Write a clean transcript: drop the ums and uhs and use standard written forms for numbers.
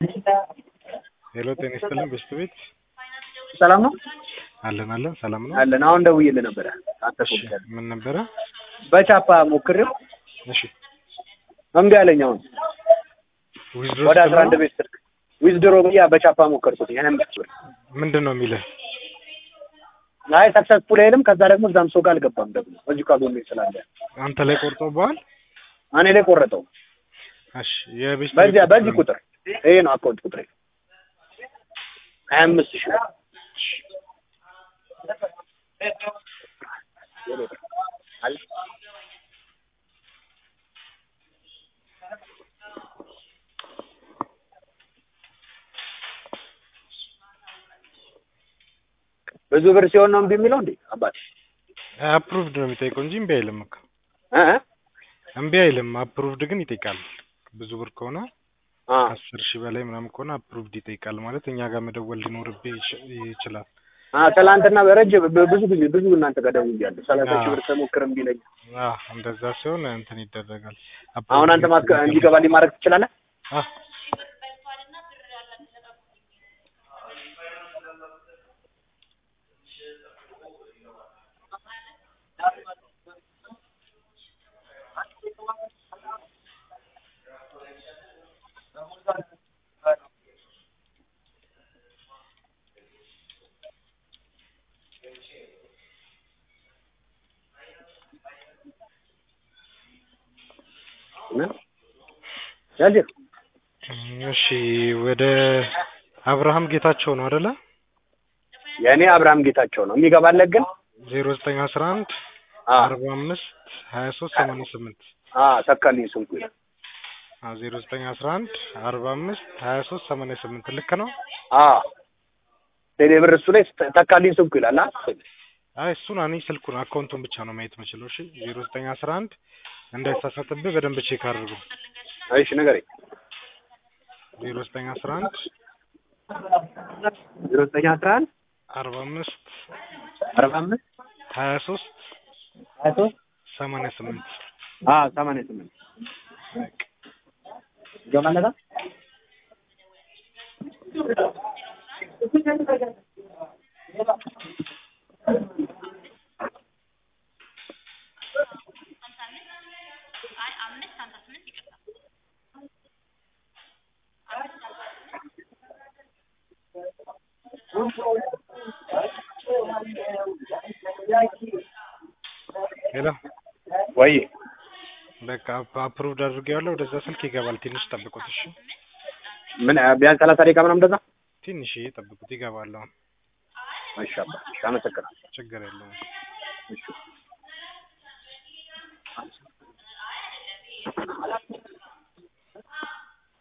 ሄሎ ጤና ይስጥልን በስቱ ቤት ሰላም ነው አለን ሰላም ነው አለን። አሁን ደውዬልህ ነበረ አንተ ፎከር ምን ነበረ? በቻፓ ሞክሬው እሺ እምቢ አለኝ። አሁን ወደ 11 ቤት ስልክ ዊዝድሮ ብያ በቻፓ ሞከርኩት። ያንን ምንድነው የሚልህ? አይ ሰክሰስፉል አይልም። ከዛ ደግሞ እዛም ሰው ጋር አልገባም። ደግሞ እዚሁ ካጎኔ ስላለ አንተ ላይ ቆርጦብሃል? እኔ ላይ ቆረጠው። እሺ የቤት በዚህ ቁጥር ይሄ ነው አካውንት ቁጥሬ 25000 ብዙ ብር ሲሆን ነው እምቢ የሚለው እንዴ? አባቴ አፕሩቭድ ነው የሚጠይቀው እንጂ እምቢ አይልም እኮ እምቢ አይልም። አፕሩቭድ ግን ይጠይቃል። ብዙ ብር ከሆነ 10000 በላይ ምናምን ከሆነ አፕሩቭድ ይጠይቃል። ማለት እኛ ጋር መደወል ሊኖርብህ ይችላል። ትላንትና ብዙ እናንተ ጋር ደውያለሁ። 30000 ብር ተሞክር እምቢ ይለኛል። እንደዛ ሲሆን እንትን ይደረጋል። አሁን አንተ እንዲገባልኝ ማድረግ ትችላለህ? እሺ ወደ አብርሃም ጌታቸው ነው አይደለ? የኔ አብርሃም ጌታቸው ነው የሚገባለት ግን 0911 45 23 88 ተካልኝ ስንኩ 0911 45 23 88 ልክ ነው? ቴሌብር እሱ ላይ ተካልኝ ስንኩ ይላል። አይ እሱን እኔ ስልኩን አካውንቱን ብቻ ነው ማየት የምችለው። እሺ 0911 እንዳይሳሳትብህ በደንብ ቼክ አድርጉ። እሺ ንገረኝ። 0911 45 23 88 88 ገማለታ ሄሎ ወይ በቃ አፕሩቭድ አድርጌዋለሁ። ወደዛ ስልክ ይገባል። ትንሽ ጠብቁት። እሺ ምን ቢያንስ 30 ደቂቃ ምናምን እንደዛ ትንሽ ጠብቁት፣ ይገባል። እሺ አመሰግናለሁ። ችግር የለውም። እሺ